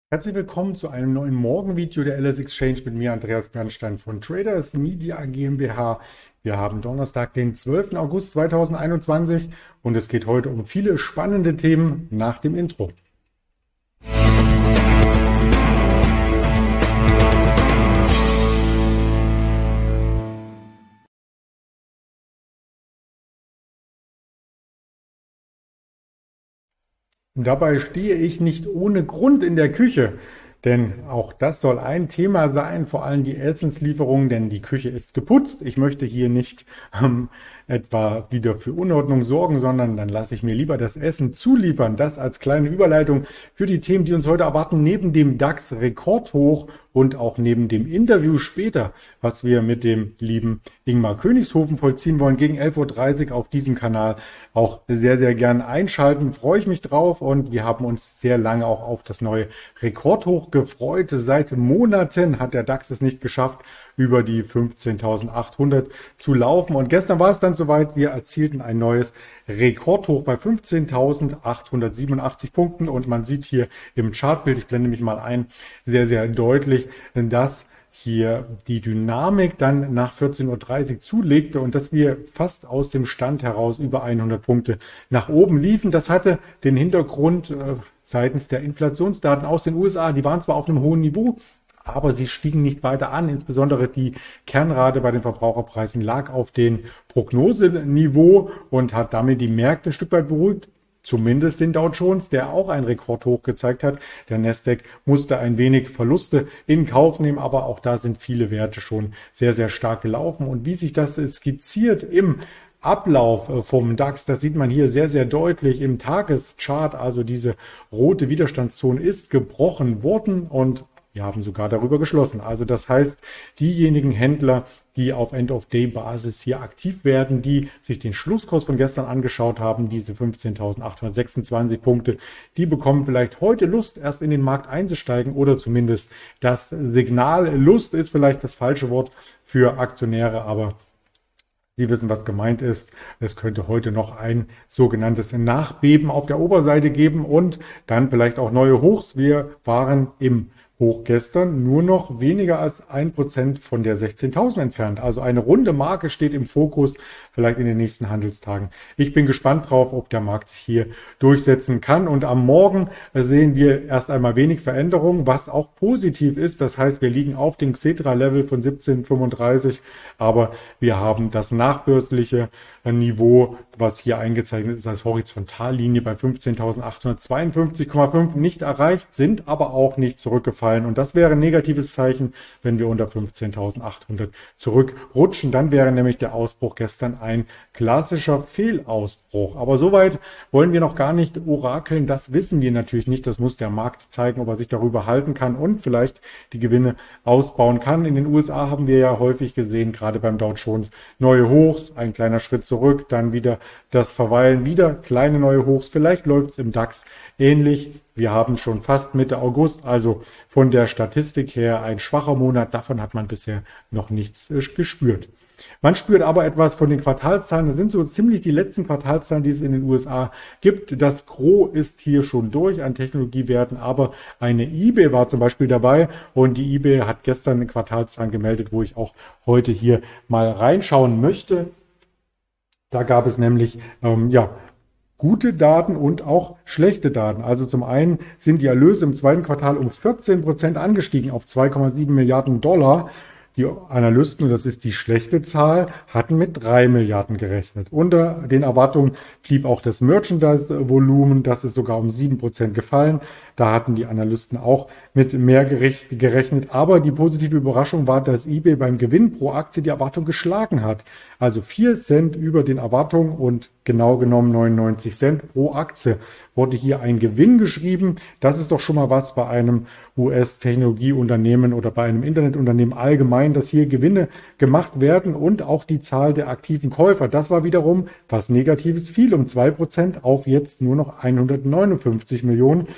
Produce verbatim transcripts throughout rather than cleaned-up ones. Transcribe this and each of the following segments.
Herzlich willkommen zu einem neuen Morgenvideo der L S Exchange mit mir, Andreas Bernstein von Traders Media GmbH. Wir haben Donnerstag, den zwölften August zweitausendeinundzwanzig und es geht heute um viele spannende Themen nach dem Intro. Dabei stehe ich nicht ohne Grund in der Küche, denn auch das soll ein Thema sein, vor allem die Essenslieferungen, denn die Küche ist geputzt. Ich möchte hier nicht ähm, etwa wieder für Unordnung sorgen, sondern dann lasse ich mir lieber das Essen zuliefern. Das als kleine Überleitung für die Themen, die uns heute erwarten, neben dem DAX rekordhoch und auch neben dem Interview später, was wir mit dem lieben Ingmar Königshofen vollziehen wollen, gegen elf Uhr dreißig auf diesem Kanal auch sehr, sehr gern einschalten. Freue ich mich drauf und wir haben uns sehr lange auch auf das neue Rekordhoch gefreut. Seit Monaten hat der DAX es nicht geschafft, über die fünfzehntausendachthundert zu laufen. Und gestern war es dann soweit. Wir erzielten ein neues Rekordhoch bei fünfzehntausendachthundertsiebenundachtzig Punkten. Und man sieht hier im Chartbild, ich blende mich mal ein, sehr, sehr deutlich, dass hier die Dynamik dann nach vierzehn Uhr dreißig zulegte und dass wir fast aus dem Stand heraus über hundert Punkte nach oben liefen. Das hatte den Hintergrund äh, seitens der Inflationsdaten aus den U S A. Die waren zwar auf einem hohen Niveau, aber sie stiegen nicht weiter an. Insbesondere die Kernrate bei den Verbraucherpreisen lag auf dem Prognoseniveau und hat damit die Märkte ein Stück weit beruhigt. Zumindest den Dow Jones, der auch einen Rekordhoch gezeigt hat. Der Nasdaq musste ein wenig Verluste in Kauf nehmen, aber auch da sind viele Werte schon sehr, sehr stark gelaufen. Und wie sich das skizziert im Ablauf vom DAX, das sieht man hier sehr, sehr deutlich im Tageschart. Also diese rote Widerstandszone ist gebrochen worden und wir haben sogar darüber geschlossen. Also das heißt, diejenigen Händler, die auf End-of-Day-Basis hier aktiv werden, die sich den Schlusskurs von gestern angeschaut haben, diese fünfzehntausendachthundertsechsundzwanzig Punkte, die bekommen vielleicht heute Lust, erst in den Markt einzusteigen oder zumindest das Signal. Lust ist vielleicht das falsche Wort für Aktionäre, aber Sie wissen, was gemeint ist. Es könnte heute noch ein sogenanntes Nachbeben auf der Oberseite geben und dann vielleicht auch neue Hochs. Wir waren im Hoch gestern nur noch weniger als ein Prozent von der sechzehntausend entfernt. Also eine runde Marke steht im Fokus, vielleicht in den nächsten Handelstagen. Ich bin gespannt drauf, ob der Markt sich hier durchsetzen kann. Und am Morgen sehen wir erst einmal wenig Veränderungen, was auch positiv ist. Das heißt, wir liegen auf dem Xetra-Level von siebzehn Komma fünfunddreißig, aber wir haben das nachbörsliche Niveau, was hier eingezeichnet ist als Horizontallinie bei fünfzehntausendachthundertzweiundfünfzig Komma fünf, nicht erreicht, sind aber auch nicht zurückgefallen. Und das wäre ein negatives Zeichen, wenn wir unter fünfzehntausendachthundert zurückrutschen. Dann wäre nämlich der Ausbruch gestern ein klassischer Fehlausbruch. Aber soweit wollen wir noch gar nicht orakeln. Das wissen wir natürlich nicht. Das muss der Markt zeigen, ob er sich darüber halten kann und vielleicht die Gewinne ausbauen kann. In den U S A haben wir ja häufig gesehen, gerade beim Dow Jones, neue Hochs, ein kleiner Schritt zurück, dann wieder das Verweilen, wieder kleine neue Hochs. Vielleicht läuft es im DAX ähnlich. Wir haben schon fast Mitte August, also von der Statistik her ein schwacher Monat. Davon hat man bisher noch nichts gespürt. Man spürt aber etwas von den Quartalszahlen. Das sind so ziemlich die letzten Quartalszahlen, die es in den U S A gibt. Das Gros ist hier schon durch an Technologiewerten, aber eine eBay war zum Beispiel dabei und die eBay hat gestern Quartalszahlen gemeldet, wo ich auch heute hier mal reinschauen möchte. Da gab es nämlich, ähm, ja, gute Daten und auch schlechte Daten. Also zum einen sind die Erlöse im zweiten Quartal um vierzehn Prozent angestiegen auf zwei Komma sieben Milliarden Dollar. Die Analysten, und das ist die schlechte Zahl, hatten mit drei Milliarden gerechnet. Unter den Erwartungen blieb auch das Merchandise-Volumen, das ist sogar um sieben Prozent gefallen. Da hatten die Analysten auch mit mehr gerechnet. Aber die positive Überraschung war, dass eBay beim Gewinn pro Aktie die Erwartung geschlagen hat. Also vier Cent über den Erwartungen und genau genommen neunundneunzig Cent pro Aktie wurde hier ein Gewinn geschrieben. Das ist doch schon mal was bei einem U S-Technologieunternehmen oder bei einem Internetunternehmen allgemein, dass hier Gewinne gemacht werden und auch die Zahl der aktiven Käufer. Das war wiederum was Negatives, fiel um zwei Prozent auf jetzt nur noch hundertneunundfünfzig Millionen. Bei den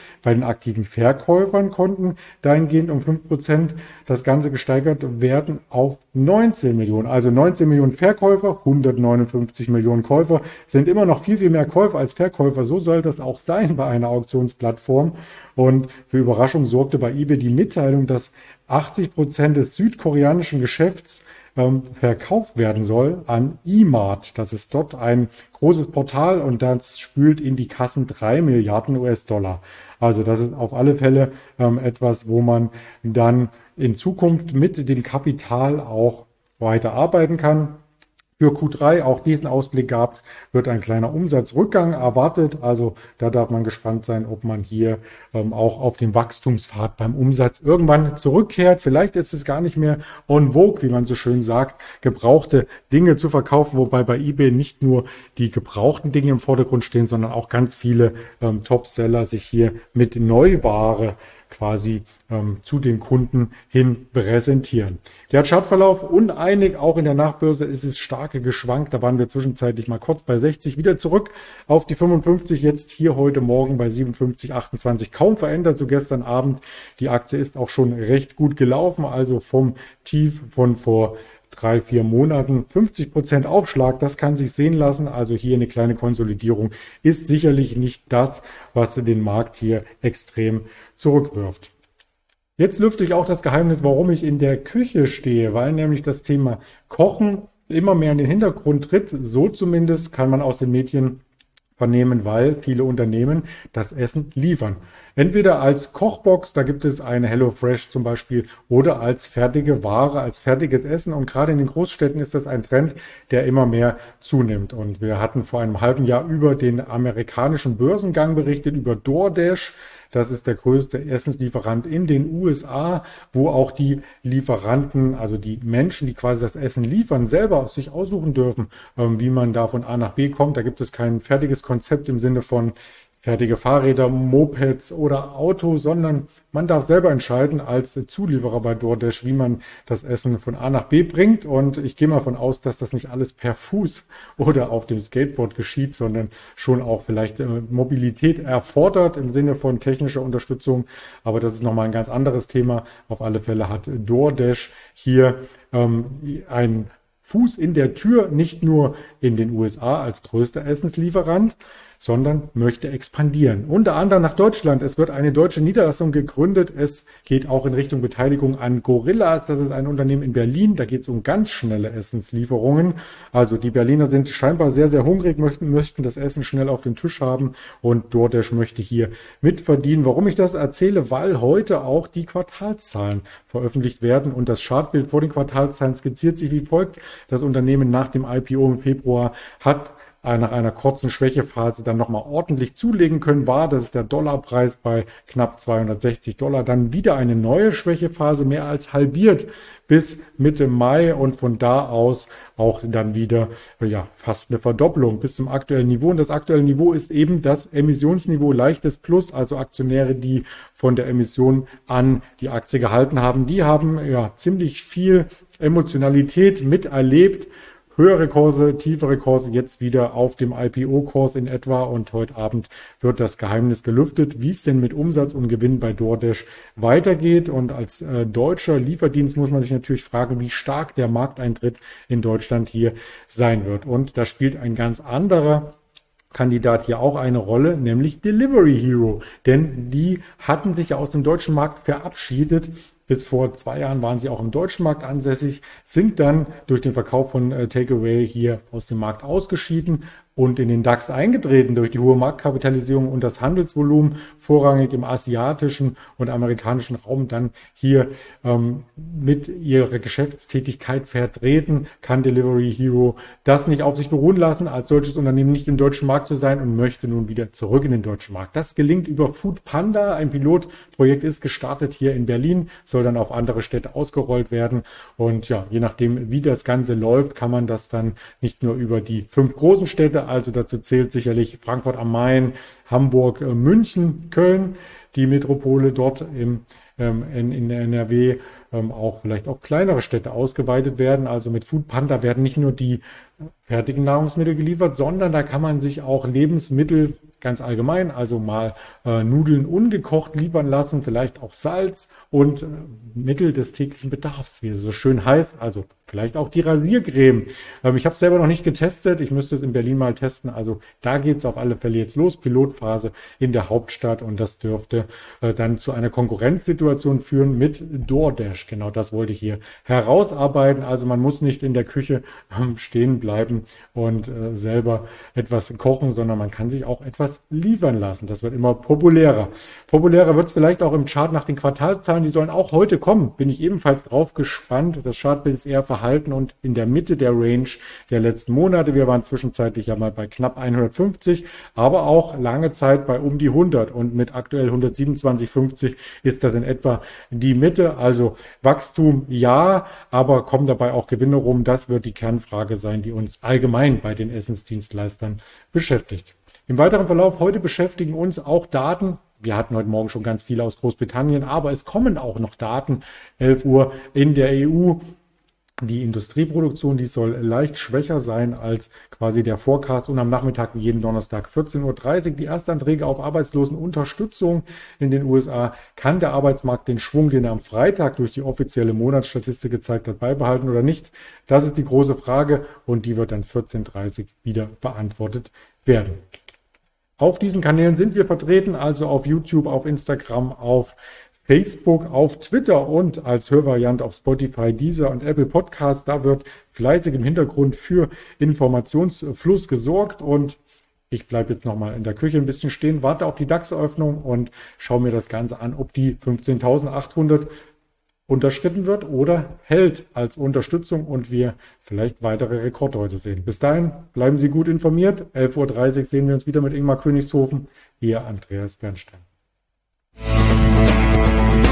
aktiven Verkäufern konnten dahingehend um fünf Prozent das Ganze gesteigert werden auf neunzehn Millionen. Also neunzehn Millionen Verkäufer, hundertneunundfünfzig Millionen Käufer, sind immer noch viel, viel mehr Käufer als Verkäufer. So soll das auch sein bei einer Auktionsplattform. Und für Überraschung sorgte bei eBay die Mitteilung, dass achtzig Prozent des südkoreanischen Geschäfts ähm, verkauft werden soll an E-Mart. Das ist dort ein großes Portal und das spült in die Kassen drei Milliarden U S-Dollar. Also das ist auf alle Fälle ähm, etwas, wo man dann in Zukunft mit dem Kapital auch weiter arbeiten kann. Für Q drei, auch diesen Ausblick gab es, wird ein kleiner Umsatzrückgang erwartet. Also da darf man gespannt sein, ob man hier ähm, auch auf dem Wachstumspfad beim Umsatz irgendwann zurückkehrt. Vielleicht ist es gar nicht mehr en vogue, wie man so schön sagt, gebrauchte Dinge zu verkaufen, wobei bei eBay nicht nur die gebrauchten Dinge im Vordergrund stehen, sondern auch ganz viele ähm, Topseller sich hier mit Neuware quasi ähm, zu den Kunden hin präsentieren. Der Chartverlauf uneinig, auch in der Nachbörse ist es stark geschwankt. Da waren wir zwischenzeitlich mal kurz bei sechzig, wieder zurück auf die fünfundfünfzig, jetzt hier heute Morgen bei siebenundfünfzig Komma achtundzwanzig, kaum verändert zu gestern Abend. Die Aktie ist auch schon recht gut gelaufen, also vom Tief von vor drei, vier Monaten. fünfzig Prozent Aufschlag, das kann sich sehen lassen. Also hier eine kleine Konsolidierung ist sicherlich nicht das, was den Markt hier extrem zurückwirft. Jetzt lüfte ich auch das Geheimnis, warum ich in der Küche stehe, weil nämlich das Thema Kochen immer mehr in den Hintergrund tritt. So zumindest kann man aus den Medien vernehmen, weil viele Unternehmen das Essen liefern. Entweder als Kochbox, da gibt es eine HelloFresh zum Beispiel, oder als fertige Ware, als fertiges Essen. Und gerade in den Großstädten ist das ein Trend, der immer mehr zunimmt. Und wir hatten vor einem halben Jahr über den amerikanischen Börsengang berichtet, über DoorDash. Das ist der größte Essenslieferant in den U S A, wo auch die Lieferanten, also die Menschen, die quasi das Essen liefern, selber sich aussuchen dürfen, wie man da von A nach B kommt. Da gibt es kein fertiges Konzept im Sinne von fertige Fahrräder, Mopeds oder Auto, sondern man darf selber entscheiden als Zulieferer bei DoorDash, wie man das Essen von A nach B bringt. Und ich gehe mal davon aus, dass das nicht alles per Fuß oder auf dem Skateboard geschieht, sondern schon auch vielleicht Mobilität erfordert im Sinne von technischer Unterstützung. Aber das ist nochmal ein ganz anderes Thema. Auf alle Fälle hat DoorDash hier ähm, ein Fuß in der Tür, nicht nur in den U S A als größter Essenslieferant, sondern möchte expandieren. Unter anderem nach Deutschland. Es wird eine deutsche Niederlassung gegründet. Es geht auch in Richtung Beteiligung an Gorillas. Das ist ein Unternehmen in Berlin. Da geht es um ganz schnelle Essenslieferungen. Also die Berliner sind scheinbar sehr, sehr hungrig, möchten, möchten das Essen schnell auf dem Tisch haben. Und DoorDash möchte hier mitverdienen. Warum ich das erzähle? Weil heute auch die Quartalszahlen veröffentlicht werden. Und das Chartbild vor den Quartalszahlen skizziert sich wie folgt. Das Unternehmen nach dem I P O im Februar hat nach einer kurzen Schwächephase dann nochmal ordentlich zulegen können, war, das ist der Dollarpreis bei knapp zweihundertsechzig Dollar, dann wieder eine neue Schwächephase, mehr als halbiert bis Mitte Mai und von da aus auch dann wieder ja fast eine Verdopplung bis zum aktuellen Niveau. Und das aktuelle Niveau ist eben das Emissionsniveau, leichtes Plus, also Aktionäre, die von der Emission an die Aktie gehalten haben, die haben ja ziemlich viel Emotionalität miterlebt. Höhere Kurse, tiefere Kurse, jetzt wieder auf dem I P O-Kurs in etwa und heute Abend wird das Geheimnis gelüftet, wie es denn mit Umsatz und Gewinn bei DoorDash weitergeht. Und als äh, deutscher Lieferdienst muss man sich natürlich fragen, wie stark der Markteintritt in Deutschland hier sein wird. Und da spielt ein ganz anderer Kandidat hier auch eine Rolle, nämlich Delivery Hero. Denn die hatten sich ja aus dem deutschen Markt verabschiedet. Bis vor zwei Jahren waren sie auch im deutschen Markt ansässig, sind dann durch den Verkauf von äh, Takeaway hier aus dem Markt ausgeschieden und in den DAX eingetreten durch die hohe Marktkapitalisierung und das Handelsvolumen vorrangig im asiatischen und amerikanischen Raum dann hier ähm, mit ihrer Geschäftstätigkeit vertreten, kann Delivery Hero das nicht auf sich beruhen lassen, als deutsches Unternehmen nicht im deutschen Markt zu sein und möchte nun wieder zurück in den deutschen Markt. Das gelingt über Food Panda, ein Pilotprojekt ist gestartet hier in Berlin, soll dann auf andere Städte ausgerollt werden und ja, je nachdem wie das Ganze läuft, kann man das dann nicht nur über die fünf großen Städte, also dazu zählt sicherlich Frankfurt am Main, Hamburg, München, Köln, die Metropole dort im, ähm, in, in der N R W, ähm, auch vielleicht auch kleinere Städte ausgeweitet werden. Also mit Food Panda werden nicht nur die fertigen Nahrungsmittel geliefert, sondern da kann man sich auch Lebensmittel ganz allgemein, also mal äh, Nudeln ungekocht liefern lassen, vielleicht auch Salz und äh, Mittel des täglichen Bedarfs, wie es so schön heißt, also vielleicht auch die Rasiercreme. Ähm, ich habe es selber noch nicht getestet, ich müsste es in Berlin mal testen, also da geht es auf alle Fälle jetzt los, Pilotphase in der Hauptstadt und das dürfte äh, dann zu einer Konkurrenzsituation führen mit DoorDash. Genau das wollte ich hier herausarbeiten, also man muss nicht in der Küche ähm, stehen bleiben und äh, selber etwas kochen, sondern man kann sich auch etwas liefern lassen. Das wird immer populärer. Populärer wird es vielleicht auch im Chart nach den Quartalzahlen. Die sollen auch heute kommen. Bin ich ebenfalls drauf gespannt. Das Chartbild ist eher verhalten und in der Mitte der Range der letzten Monate. Wir waren zwischenzeitlich ja mal bei knapp hundertfünfzig, aber auch lange Zeit bei um die hundert. Und mit aktuell hundertsiebenundzwanzig Komma fünfzig ist das in etwa die Mitte. Also Wachstum ja, aber kommen dabei auch Gewinne rum. Das wird die Kernfrage sein, die uns allgemein bei den Essensdienstleistern beschäftigt. Im weiteren Verlauf heute beschäftigen uns auch Daten. Wir hatten heute Morgen schon ganz viele aus Großbritannien, aber es kommen auch noch Daten, elf Uhr in der E U. Die Industrieproduktion, die soll leicht schwächer sein als quasi der Forecast und am Nachmittag wie jeden Donnerstag vierzehn Uhr dreißig die Erstanträge auf Arbeitslosenunterstützung in den U S A. Kann der Arbeitsmarkt den Schwung, den er am Freitag durch die offizielle Monatsstatistik gezeigt hat, beibehalten oder nicht? Das ist die große Frage und die wird dann vierzehn Uhr dreißig wieder beantwortet werden. Auf diesen Kanälen sind wir vertreten, also auf YouTube, auf Instagram, auf Facebook, auf Twitter und als Hörvariante auf Spotify, Deezer und Apple Podcasts. Da wird fleißig im Hintergrund für Informationsfluss gesorgt und ich bleibe jetzt nochmal in der Küche ein bisschen stehen, warte auf die DAX-Eröffnung und schaue mir das Ganze an, ob die fünfzehntausendachthundert unterschritten wird oder hält als Unterstützung und wir vielleicht weitere Rekorde heute sehen. Bis dahin bleiben Sie gut informiert. elf Uhr dreißig sehen wir uns wieder mit Ingmar Königshofen. Ihr Andreas Bernstein.